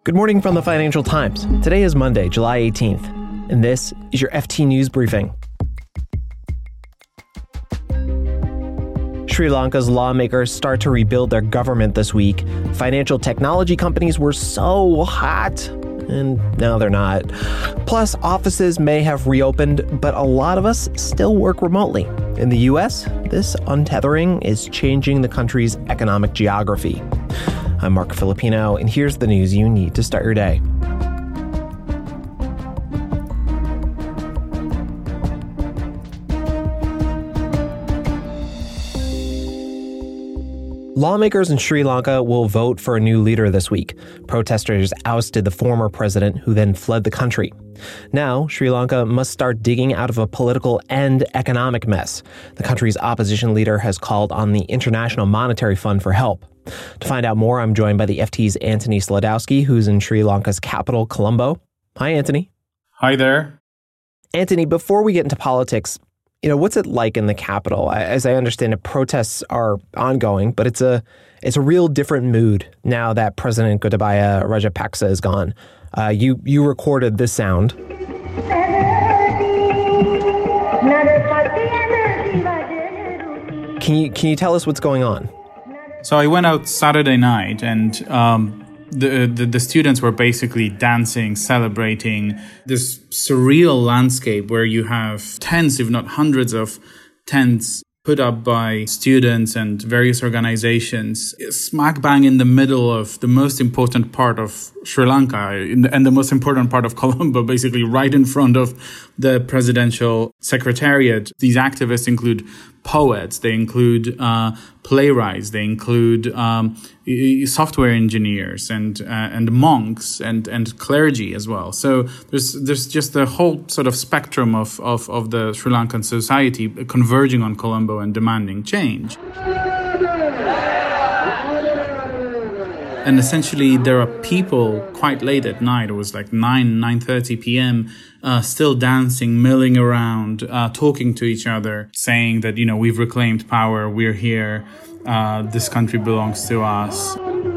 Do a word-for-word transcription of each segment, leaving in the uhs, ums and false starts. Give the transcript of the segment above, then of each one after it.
Good morning from the Financial Times. Today is Monday, July eighteenth, and this is your F T News Briefing. Sri Lanka's lawmakers start to rebuild their government this week. Financial technology companies were so hot, and now they're not. Plus, offices may have reopened, but a lot of us still work remotely. In the U S, this untethering is changing the country's economic geography. I'm Mark Filipino, and here's the news you need to start your day. Lawmakers in Sri Lanka will vote for a new leader this week. Protesters ousted the former president, who then fled the country. Now, Sri Lanka must start digging out of a political and economic mess. The country's opposition leader has called on the International Monetary Fund for help. To find out more, I'm joined by the F T's Anthony Sladowski, who's in Sri Lanka's capital, Colombo. Hi, Anthony. Hi there. Anthony, before we get into politics, you know, what's it like in the capital? As I understand it, protests are ongoing, but it's a it's a real different mood now that President Gotabaya Rajapaksa is gone. Uh, you you recorded this sound. Can you can you tell us what's going on? So I went out Saturday night, and um, the, the the students were basically dancing, celebrating this surreal landscape where you have tens, if not hundreds of tents put up by students and various organizations, smack bang in the middle of the most important part of Sri Lanka and the most important part of Colombo, basically right in front of the presidential secretariat. These activists include poets, they include uh, playwrights, they include um, software engineers and uh, and monks and and clergy as well. So there's there's just the whole sort of spectrum of of of the Sri Lankan society converging on Colombo and demanding change. And essentially, there are people quite late at night. It was like nine, nine thirty p.m., uh, still dancing, milling around, uh, talking to each other, saying that, you know, we've reclaimed power, we're here, uh, this country belongs to us.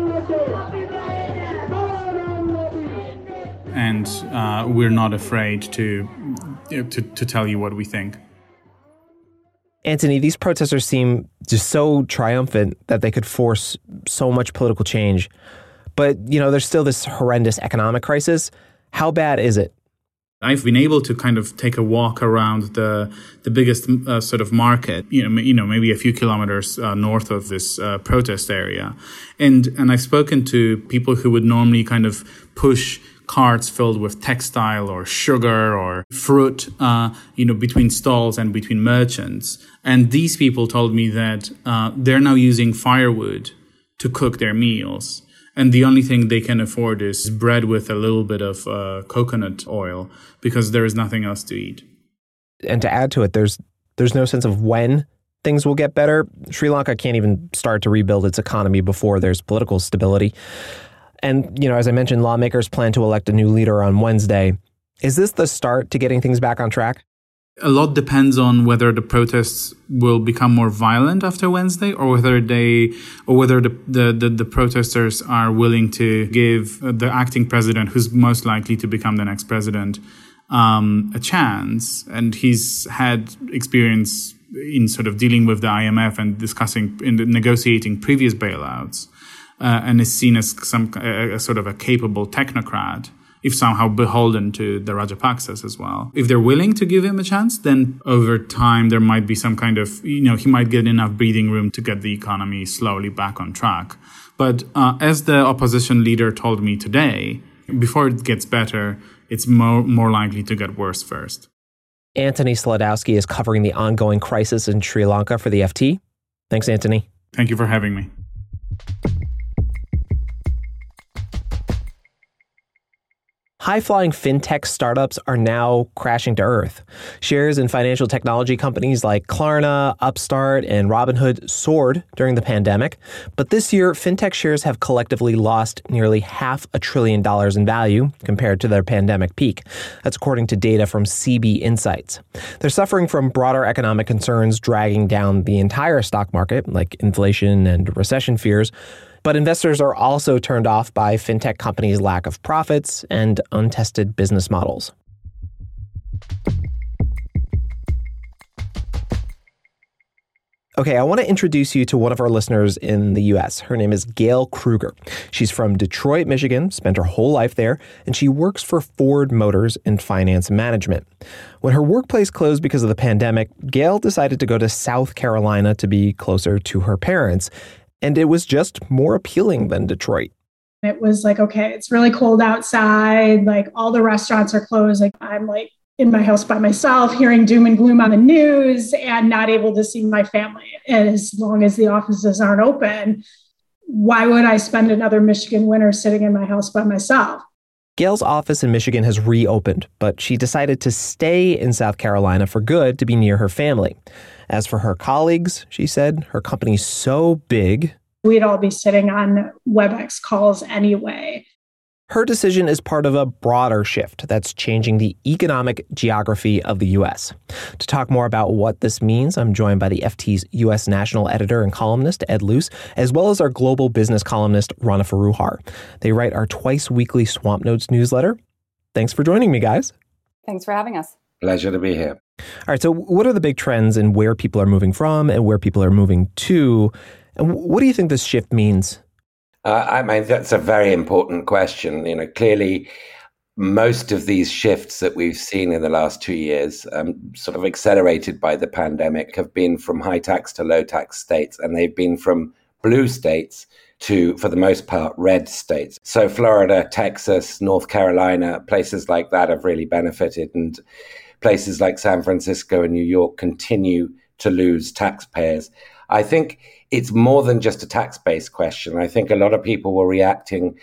And uh, we're not afraid to, you know, to to tell you what we think. Anthony, these protesters seem just so triumphant that they could force so much political change. But, you know, there's still this horrendous economic crisis. How bad is it? I've been able to kind of take a walk around the the biggest uh, sort of market, you know, you know, maybe a few kilometers uh, north of this uh, protest area. And and I've spoken to people who would normally kind of push carts filled with textile or sugar or fruit, uh, you know, between stalls and between merchants. And these people told me that uh, they're now using firewood to cook their meals. And the only thing they can afford is bread with a little bit of uh, coconut oil because there is nothing else to eat. And to add to it, there's there's no sense of when things will get better. Sri Lanka can't even start to rebuild its economy before there's political stability. And, you know, as I mentioned, lawmakers plan to elect a new leader on Wednesday. Is this the start to getting things back on track? A lot depends on whether the protests will become more violent after Wednesday, or whether they, or whether the the, the, the protesters are willing to give the acting president, who's most likely to become the next president, um, a chance. And he's had experience in sort of dealing with the I M F and discussing, in the negotiating previous bailouts. Uh, and is seen as some a, a sort of a capable technocrat, if somehow beholden to the Rajapaksas as well. If they're willing to give him a chance, then over time there might be some kind of, you know, he might get enough breathing room to get the economy slowly back on track. But uh, as the opposition leader told me today, before it gets better, it's more, more likely to get worse first. Anthony Sladowski is covering the ongoing crisis in Sri Lanka for the F T. Thanks, Anthony. Thank you for having me. High-flying fintech startups are now crashing to earth. Shares in financial technology companies like Klarna, Upstart, and Robinhood soared during the pandemic. But this year, fintech shares have collectively lost nearly half a trillion dollars in value compared to their pandemic peak. That's according to data from C B Insights. They're suffering from broader economic concerns dragging down the entire stock market, like inflation and recession fears. But investors are also turned off by fintech companies' lack of profits and untested business models. Okay, I want to introduce you to one of our listeners in the U S. Her name is Gail Kruger. She's from Detroit, Michigan, spent her whole life there, and she works for Ford Motors in finance management. When her workplace closed because of the pandemic, Gail decided to go to South Carolina to be closer to her parents, and it was just more appealing than Detroit. It was like, okay, it's really cold outside, like all the restaurants are closed, like I'm like in my house by myself, hearing doom and gloom on the news and not able to see my family. And as long as the offices aren't open, why would I spend another Michigan winter sitting in my house by myself? Gail's office in Michigan has reopened, but she decided to stay in South Carolina for good to be near her family. As for her colleagues, she said, her company's so big, we'd all be sitting on WebEx calls anyway. Her decision is part of a broader shift that's changing the economic geography of the U S. To talk more about what this means, I'm joined by the F T's U S national editor and columnist, Ed Luce, as well as our global business columnist, Rana Foroohar. They write our twice-weekly Swamp Notes newsletter. Thanks for joining me, guys. Thanks for having us. Pleasure to be here. All right, so what are the big trends in where people are moving from and where people are moving to? And what do you think this shift means? Uh, I mean, that's a very important question. You know, clearly, most of these shifts that we've seen in the last two years, um, sort of accelerated by the pandemic, have been from high tax to low tax states, and they've been from blue states to, for the most part, red states. So Florida, Texas, North Carolina, places like that have really benefited, and places like San Francisco and New York continue to lose taxpayers. I think it's more than just a tax-based question. I think a lot of people were reacting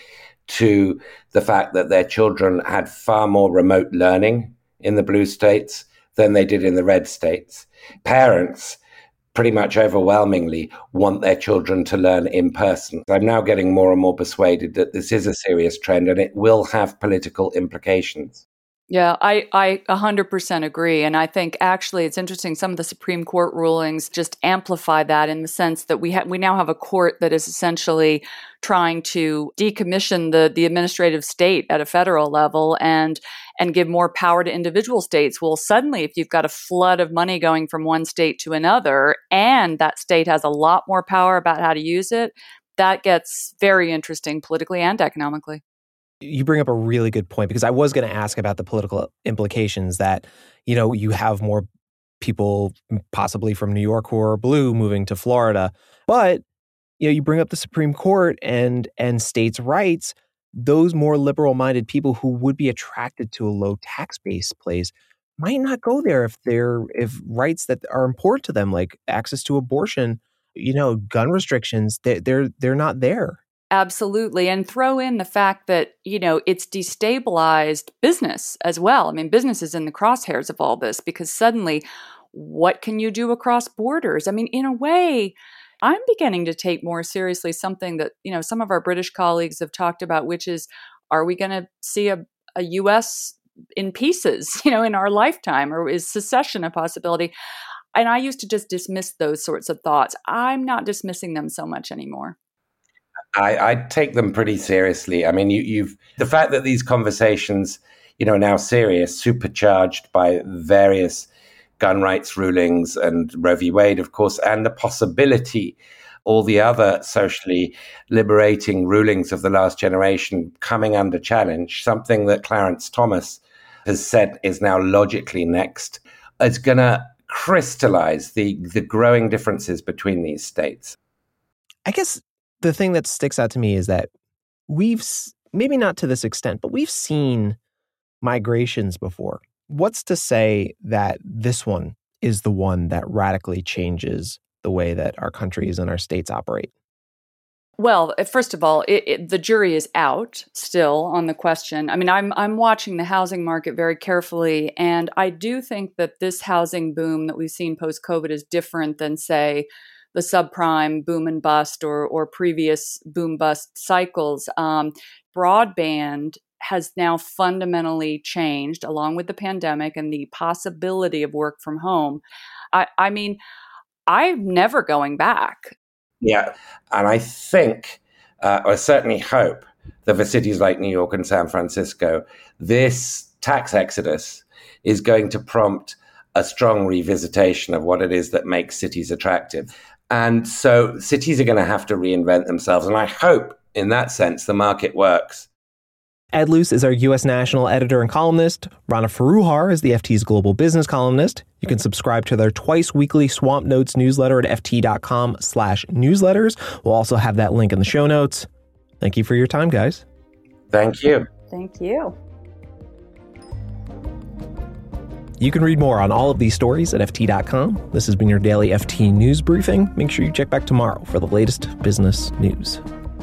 to the fact that their children had far more remote learning in the blue states than they did in the red states. Parents pretty much overwhelmingly want their children to learn in person. I'm now getting more and more persuaded that this is a serious trend and it will have political implications. Yeah, I, I one hundred percent agree. And I think actually it's interesting, some of the Supreme Court rulings just amplify that in the sense that we ha- we now have a court that is essentially trying to decommission the, the administrative state at a federal level and and give more power to individual states. Well, suddenly, if you've got a flood of money going from one state to another, and that state has a lot more power about how to use it, that gets very interesting politically and economically. You bring up a really good point, because I was going to ask about the political implications that, you know, you have more people possibly from New York who are blue moving to Florida. But, you know, you bring up the Supreme Court and and states' rights. Those more liberal-minded people who would be attracted to a low tax-based place might not go there if they're if rights that are important to them, like access to abortion, you know, gun restrictions, they, they're they're not there. Absolutely. And throw in the fact that, you know, it's destabilized business as well. I mean, business is in the crosshairs of all this because suddenly, what can you do across borders? I mean, in a way, I'm beginning to take more seriously something that, you know, some of our British colleagues have talked about, which is, are we going to see a, a U S in pieces, you know, in our lifetime, or is secession a possibility? And I used to just dismiss those sorts of thoughts. I'm not dismissing them so much anymore. I, I take them pretty seriously. I mean, you, you've the fact that these conversations, you know, are now serious, supercharged by various gun rights rulings and Roe v. Wade, of course, and the possibility, all the other socially liberating rulings of the last generation coming under challenge, something that Clarence Thomas has said is now logically next, is going to crystallize the, the growing differences between these states. I guess the thing that sticks out to me is that we've, maybe not to this extent, but we've seen migrations before. What's to say that this one is the one that radically changes the way that our countries and our states operate? Well, first of all, it, it, the jury is out still on the question. I mean, I'm I'm watching the housing market very carefully, and I do think that this housing boom that we've seen post-COVID is different than, say, the subprime boom and bust or or previous boom bust cycles. Um, broadband has now fundamentally changed along with the pandemic and the possibility of work from home. I, I mean, I'm never going back. Yeah, and I think uh, or certainly hope that for cities like New York and San Francisco, this tax exodus is going to prompt a strong revisitation of what it is that makes cities attractive. And so cities are going to have to reinvent themselves. And I hope, in that sense, the market works. Ed Luce is our U S national editor and columnist. Rana Foroohar is the F T's global business columnist. You can subscribe to their twice weekly Swamp Notes newsletter at ft.com slash newsletters. We'll also have that link in the show notes. Thank you for your time, guys. Thank you. Thank you. You can read more on all of these stories at F T dot com. This has been your daily F T News Briefing. Make sure you check back tomorrow for the latest business news.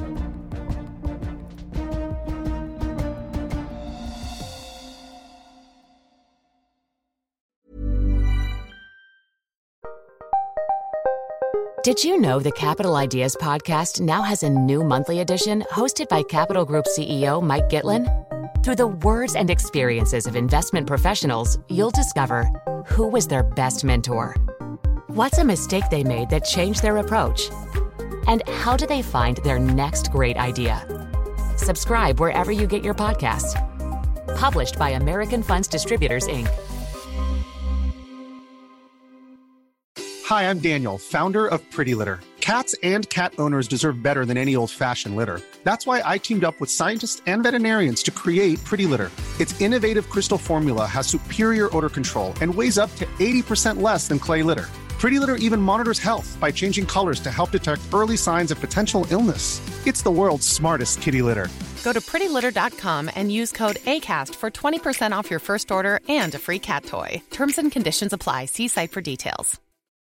Did you know the Capital Ideas podcast now has a new monthly edition hosted by Capital Group C E O Mike Gitlin? Through the words and experiences of investment professionals, you'll discover who was their best mentor, what's a mistake they made that changed their approach, and how do they find their next great idea. Subscribe wherever you get your podcasts. Published by American Funds Distributors, Incorporated. Hi, I'm Daniel, founder of Pretty Litter. Cats and cat owners deserve better than any old-fashioned litter. That's why I teamed up with scientists and veterinarians to create Pretty Litter. Its innovative crystal formula has superior odor control and weighs up to eighty percent less than clay litter. Pretty Litter even monitors health by changing colors to help detect early signs of potential illness. It's the world's smartest kitty litter. Go to pretty litter dot com and use code ACAST for twenty percent off your first order and a free cat toy. Terms and conditions apply. See site for details.